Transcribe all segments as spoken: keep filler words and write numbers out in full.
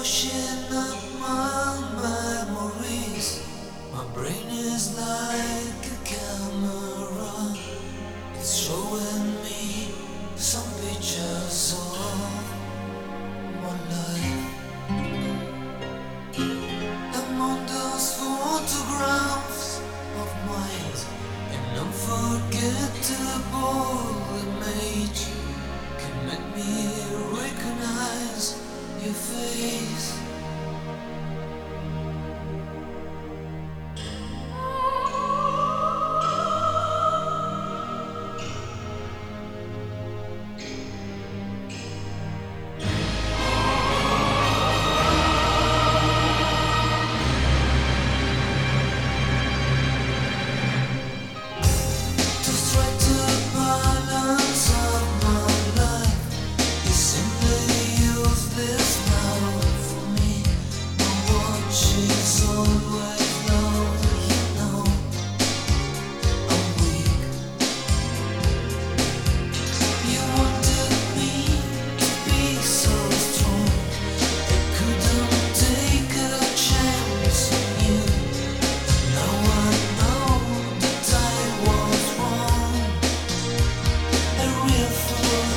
washing up my memories. My brain is like a camera. It's showing me some pictures of my life. Among those photographs of mine, an unforgettable image can make me recognize your face. To strike the balance of my life is simply useless now for me. My watch is always low, you know. I'm weak. You wanted me to be so strong. I couldn't take a chance on you. Now I know that I was wrong, a real fool.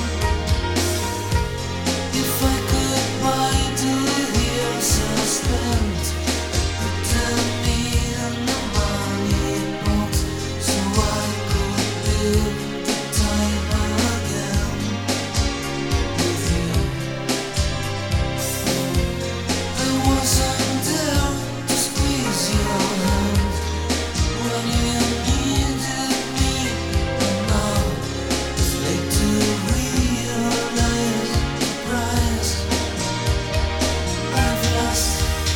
If I could buy the years I spent, I'd put them in a money box so I could build the time again with you. I wasn't there to squeeze your hand when you needed me, but now it's late to realize the price I've lost.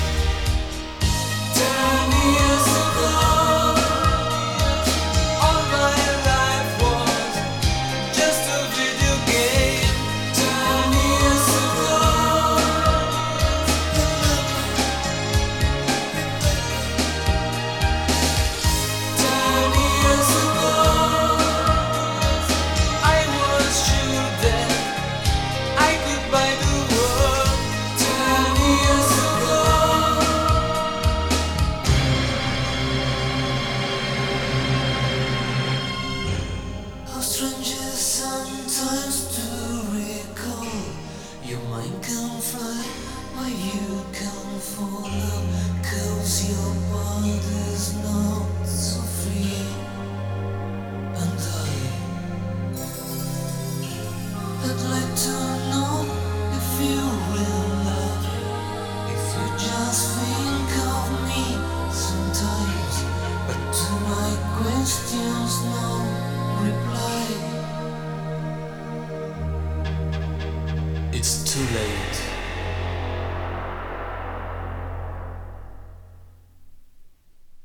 Ten years ago, all my life was just a video game. Ten years ago, ten years ago, I was sure that I could buy the world. Ten years ago, how strange it is sometimes to recall. Your mind can fly, but you can follow, 'cause your body's not so free. And I, I'd like to know if you will love, if you just think of me sometimes, but to my questions no reply. It's too late.